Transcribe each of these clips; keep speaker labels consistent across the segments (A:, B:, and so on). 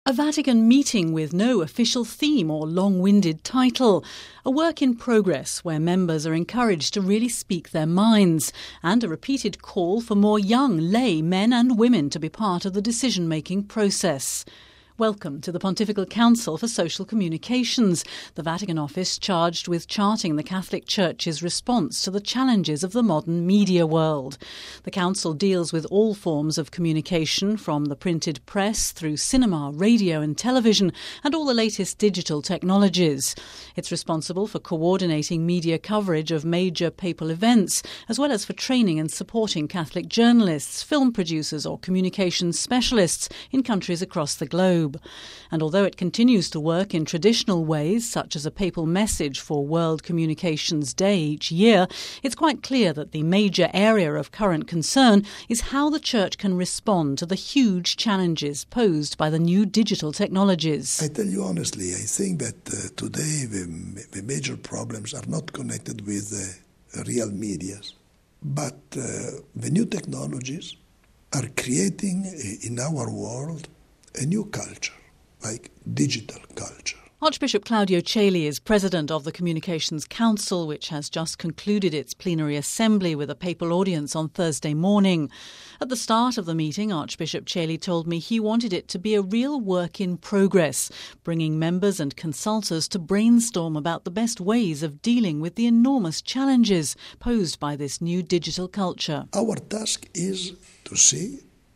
A: A Vatican meeting with no official theme or long-winded title. A work in progress where members are encouraged to really speak their minds, and a repeated call for more young lay men and women to be part of the decision-making process. Welcome to the Pontifical Council for Social Communications, the Vatican office charged with charting the Catholic Church's response to the challenges of the modern media world. The Council deals with all forms of communication, from the printed press through cinema, radio and television, and all the latest digital technologies. It's responsible for coordinating media coverage of major papal events, as well as for training and supporting Catholic journalists, film producers or communications specialists in countries across the globe. And although it continues to work in traditional ways, such as a papal message for World Communications Day each year, it's quite clear that the major area of current concern is how the Church can respond to the huge challenges posed by the new digital technologies.
B: I tell you honestly, I think that today the major problems are not connected with real media, but the new technologies are creating in our world a new culture, like digital culture.
A: Archbishop Claudio Celi is president of the Communications Council, which has just concluded its plenary assembly with a papal audience on Thursday morning. At the start of the meeting, Archbishop Celi told me he wanted it to be a real work in progress, bringing members and consultors to brainstorm about the best ways of dealing with the enormous challenges posed by this new digital culture.
B: Our task is to see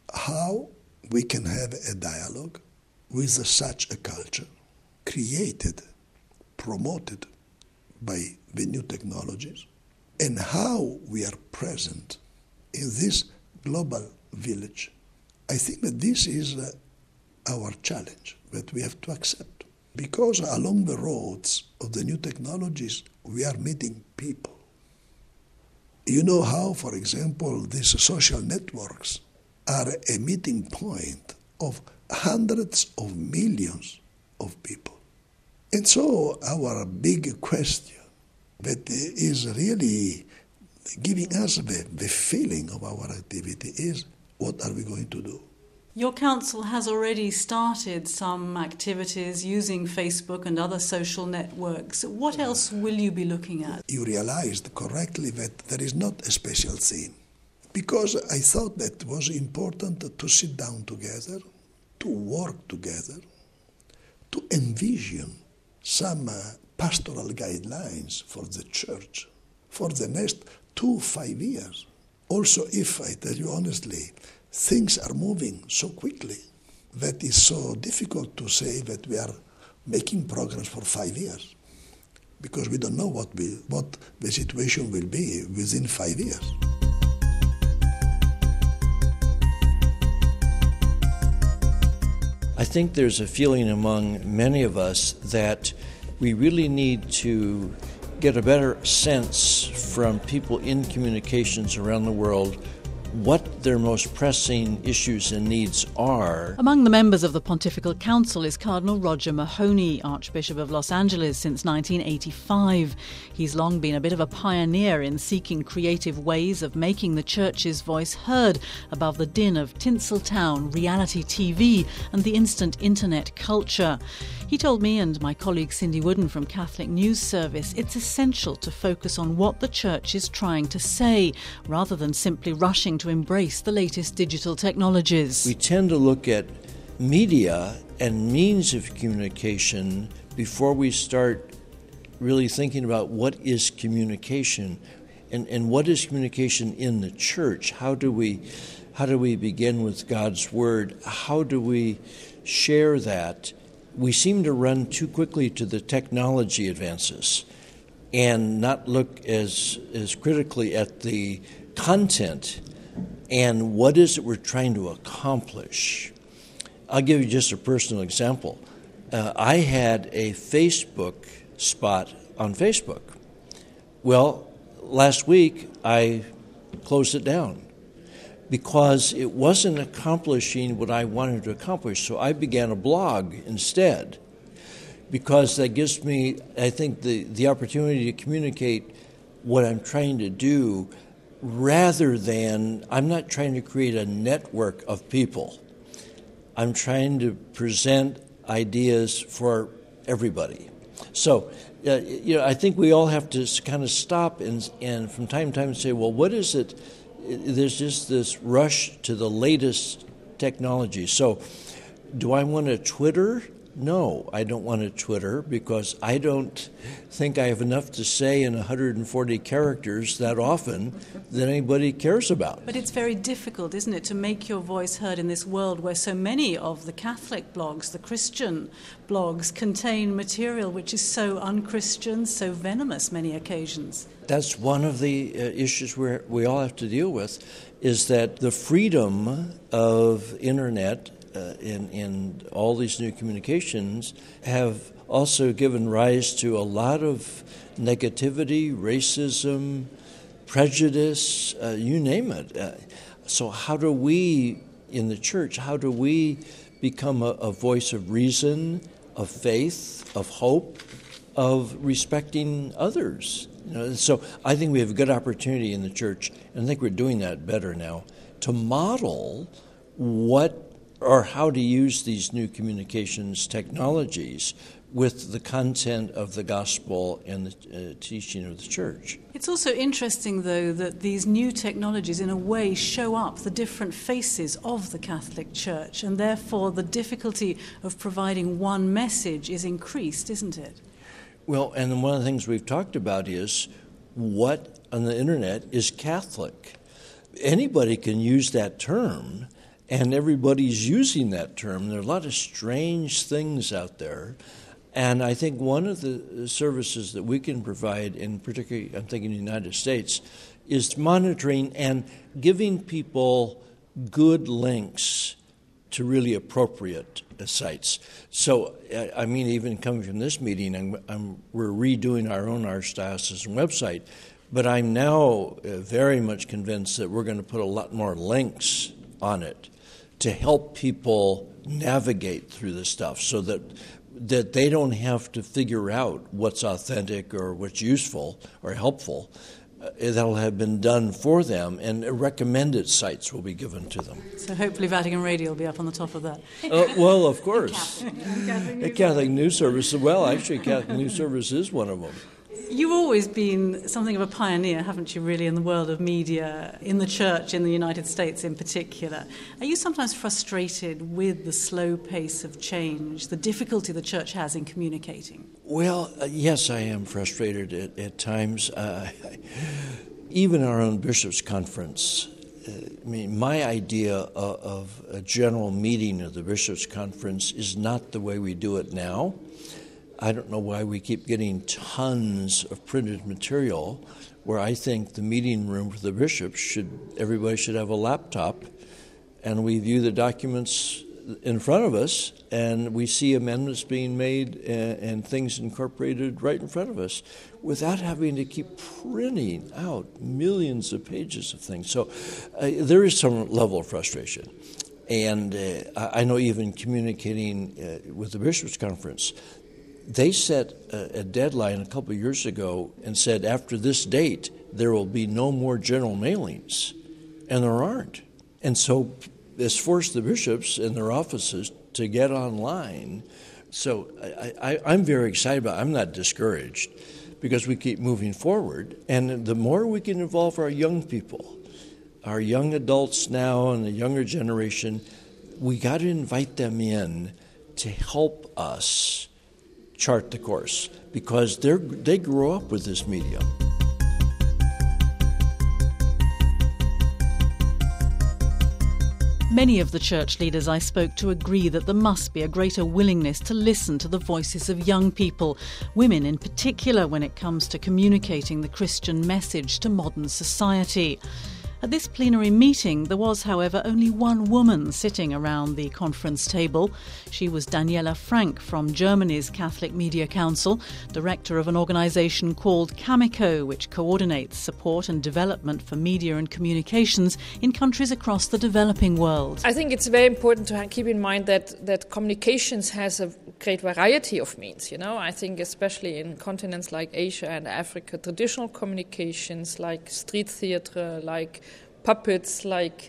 B: how we can have a dialogue with such a culture created, promoted by the new technologies, and how we are present in this global village. I think that this is our challenge that we have to accept, because along the roads of the new technologies we are meeting people. You know how, for example, these social networks are a meeting point of hundreds of millions of people. And so our big question that is really giving us the feeling of our activity is, what are we going to do?
A: Your council has already started some activities using Facebook and other social networks. What else will you be looking at?
B: You realized correctly that there is not a special theme, because I thought that it was important to sit down together, to work together, to envision some pastoral guidelines for the Church for the next 2-5 years. Also, if I tell you honestly, things are moving so quickly that it's so difficult to say that we are making progress for 5 years, because we don't know what the situation will be within 5 years.
C: I think there's a feeling among many of us that we really need to get a better sense from people in communications around the world what their most pressing issues and needs are.
A: Among the members of the Pontifical Council is Cardinal Roger Mahony, Archbishop of Los Angeles since 1985. He's long been a bit of a pioneer in seeking creative ways of making the Church's voice heard above the din of Tinseltown, reality TV and the instant internet culture. He told me and my colleague Cindy Wooden from Catholic News Service it's essential to focus on what the Church is trying to say, rather than simply rushing to embrace the latest digital technologies.
C: We tend to look at media and means of communication before we start really thinking about what is communication and what is communication in the Church. How do we begin with God's Word? How do we share that? We seem to run too quickly to the technology advances and not look as critically at the content and what is it we're trying to accomplish. I'll give you just a personal example. I had a Facebook spot on Facebook. Well, last week I closed it down because it wasn't accomplishing what I wanted to accomplish. So I began a blog instead, because that gives me, I think, the opportunity to communicate what I'm trying to do, rather than, I'm not trying to create a network of people. I'm trying to present ideas for everybody. So, I think we all have to kind of stop and from time to time say, well, what is it? There's just this rush to the latest technology. So, do I want to Twitter? No, I don't want to Twitter because I don't think I have enough to say in 140 characters that often that anybody cares about.
A: But it's very difficult, isn't it, to make your voice heard in this world where so many of the Catholic blogs, the Christian blogs, contain material which is so unchristian, so venomous many occasions.
C: That's one of the issues we all have to deal with, is that the freedom of internet in all these new communications have also given rise to a lot of negativity, racism, prejudice, you name it. So how do we, in the church, how do we become a voice of reason, of faith, of hope, of respecting others? So I think we have a good opportunity in the church, and I think we're doing that better now, to model what or how to use these new communications technologies with the content of the gospel and the teaching of the church.
A: It's also interesting, though, that these new technologies, in a way, show up the different faces of the Catholic Church, and therefore the difficulty of providing one message is increased, isn't it?
C: Well, and one of the things we've talked about is what on the internet is Catholic. Anybody can use that term, and everybody's using that term. There are a lot of strange things out there. And I think one of the services that we can provide, in particularly, I'm thinking the United States, is monitoring and giving people good links to really appropriate sites. So, I mean, even coming from this meeting, we're redoing our own Archdiocesan website, but I'm now very much convinced that we're going to put a lot more links on it to help people navigate through this stuff so that they don't have to figure out what's authentic or what's useful or helpful. That'll have been done for them, and recommended sites will be given to them.
A: So hopefully Vatican Radio will be up on the top of that.
C: Well, of course. Catholic News Service. Well, actually, Catholic News Service is one of them.
A: You've always been something of a pioneer, haven't you, really, in the world of media, in the church, in the United States in particular. Are you sometimes frustrated with the slow pace of change, the difficulty the church has in communicating?
C: Well, yes, I am frustrated at times. Even our own bishops' conference, my idea of a general meeting of the bishops' conference is not the way we do it now. I don't know why we keep getting tons of printed material, where I think the meeting room for the bishops everybody should have a laptop, and we view the documents in front of us, and we see amendments being made and things incorporated right in front of us without having to keep printing out millions of pages of things. So there is some level of frustration. And I know even communicating with the bishops' conference, they set a deadline a couple of years ago and said after this date there will be no more general mailings, and there aren't. And so it's forced the bishops and their offices to get online. So I'm very excited about it. I'm not discouraged because we keep moving forward. And the more we can involve our young people, our young adults now and the younger generation, we got to invite them in to help us chart the course, because they grew up with this medium.
A: Many of the church leaders I spoke to agree that there must be a greater willingness to listen to the voices of young people, women in particular, when it comes to communicating the Christian message to modern society. At this plenary meeting, there was, however, only one woman sitting around the conference table. She was Daniela Frank from Germany's Catholic Media Council, director of an organisation called Cameco, which coordinates support and development for media and communications in countries across the developing world.
D: I think it's very important to keep in mind that communications has a great variety of means. I think especially in continents like Asia and Africa, traditional communications like street theatre, like puppets, like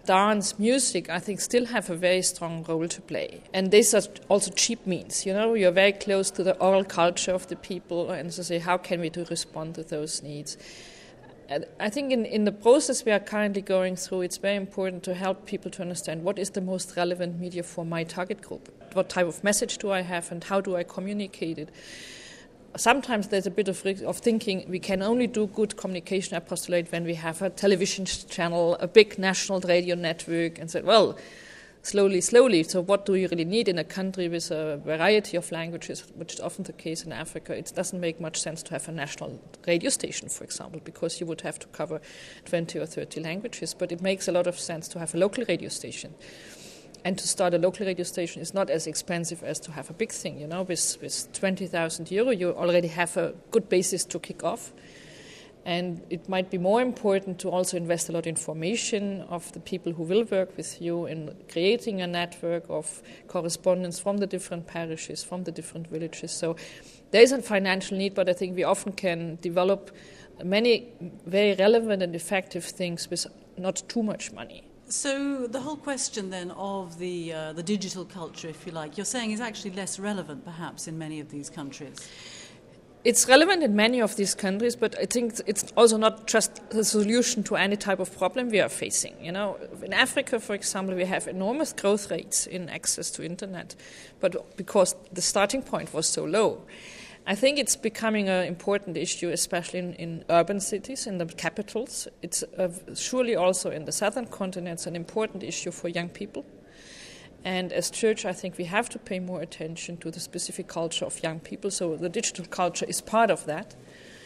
D: dance, music, I think still have a very strong role to play. And these are also cheap means, you're very close to the oral culture of the people, and so say, how can we respond to those needs? And I think in the process we are currently going through, it's very important to help people to understand what is the most relevant media for my target group. What type of message do I have and how do I communicate it? Sometimes there's a bit of thinking we can only do good communication apostolate when we have a television channel, a big national radio network, and said, well, slowly. So what do you really need in a country with a variety of languages, which is often the case in Africa? It doesn't make much sense to have a national radio station, for example, because you would have to cover 20 or 30 languages. But it makes a lot of sense to have a local radio station. And to start a local radio station is not as expensive as to have a big thing. With 20,000 euro, you already have a good basis to kick off. And it might be more important to also invest a lot in information of the people who will work with you in creating a network of correspondence from the different parishes, from the different villages. So there is a financial need, but I think we often can develop many very relevant and effective things with not too much money.
A: So the whole question then of the digital culture, if you like, you're saying is actually less relevant perhaps in many of these countries.
D: It's relevant in many of these countries, but I think it's also not just the solution to any type of problem we are facing. In Africa, for example, we have enormous growth rates in access to internet, but because the starting point was so low. I think it's becoming an important issue, especially in urban cities, in the capitals. It's surely also in the southern continents an important issue for young people. And as church, I think we have to pay more attention to the specific culture of young people. So the digital culture is part of that.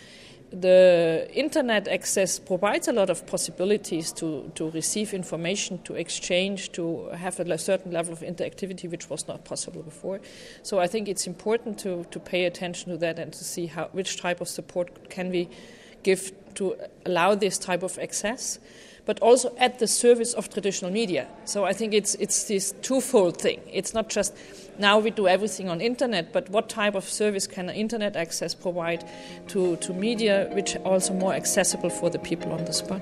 D: The internet access provides a lot of possibilities to receive information, to exchange, to have a certain level of interactivity which was not possible before. So I think it's important to pay attention to that and to see which type of support can we give to allow this type of access, but also at the service of traditional media. So I think it's this twofold thing. It's not just now we do everything on internet, but what type of service can internet access provide to media which are also more accessible for the people on the spot?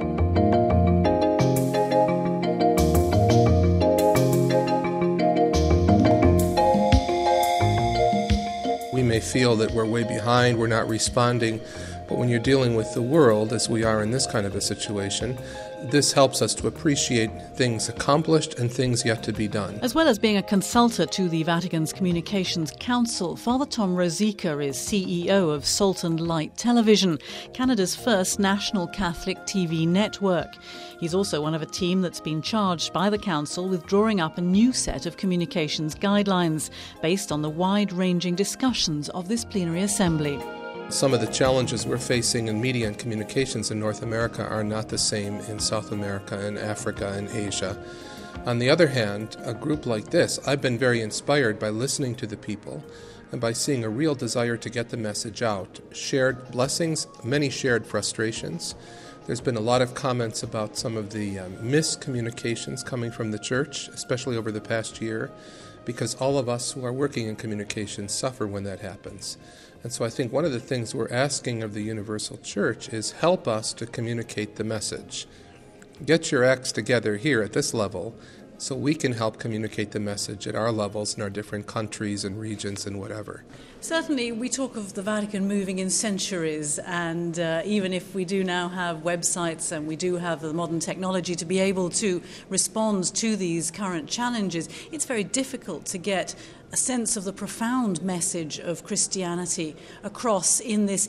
E: We may feel that we're way behind, we're not responding, but when you're dealing with the world, as we are in this kind of a situation, this helps us to appreciate things accomplished and things yet to be done.
A: As well as being a consultant to the Vatican's Communications Council, Father Tom Rosica is CEO of Salt and Light Television, Canada's first national Catholic TV network. He's also one of a team that's been charged by the Council with drawing up a new set of communications guidelines based on the wide-ranging discussions of this plenary assembly.
E: Some of the challenges we're facing in media and communications in North America are not the same in South America and Africa and Asia. On the other hand, a group like this, I've been very inspired by listening to the people and by seeing a real desire to get the message out. Shared blessings, many shared frustrations. There's been a lot of comments about some of the miscommunications coming from the church, especially over the past year, because all of us who are working in communications suffer when that happens. And so I think one of the things we're asking of the Universal Church is help us to communicate the message. Get your acts together here at this level so we can help communicate the message at our levels in our different countries and regions and whatever.
A: Certainly, we talk of the Vatican moving in centuries, and even if we do now have websites and we do have the modern technology to be able to respond to these current challenges, it's very difficult to get a sense of the profound message of Christianity across in this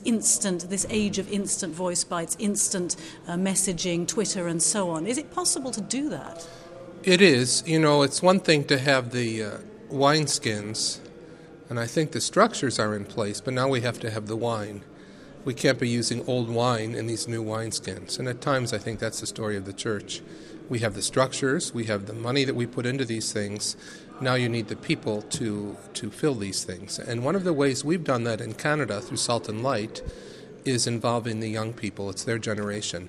A: age of instant voice bites, instant messaging, Twitter and so on. Is it possible to do that?
E: It is. It's one thing to have the wineskins, and I think the structures are in place, but now we have to have the wine. We can't be using old wine in these new wineskins, and at times I think that's the story of the church. We have the structures, we have the money that we put into these things. Now you need the people to fill these things. And one of the ways we've done that in Canada through Salt and Light is involving the young people. It's their generation.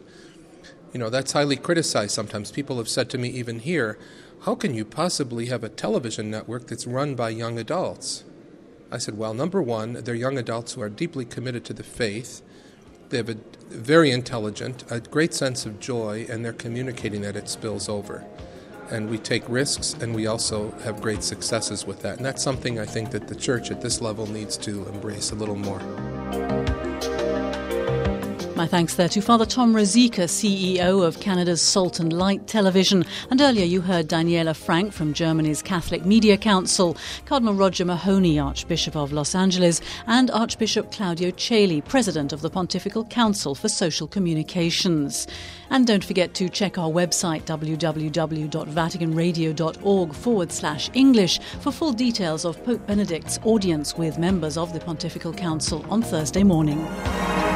E: That's highly criticized sometimes. People have said to me even here, how can you possibly have a television network that's run by young adults? I said, well, number one, they're young adults who are deeply committed to the faith, They have a very intelligent, a great sense of joy, and they're communicating that it spills over. And we take risks, and we also have great successes with that. And that's something I think that the church at this level needs to embrace a little more.
A: My thanks there to Father Tom Rosica, CEO of Canada's Salt and Light Television. And earlier you heard Daniela Frank from Germany's Catholic Media Council, Cardinal Roger Mahony, Archbishop of Los Angeles, and Archbishop Claudio Celi, President of the Pontifical Council for Social Communications. And don't forget to check our website, www.vaticanradio.org/English, for full details of Pope Benedict's audience with members of the Pontifical Council on Thursday morning.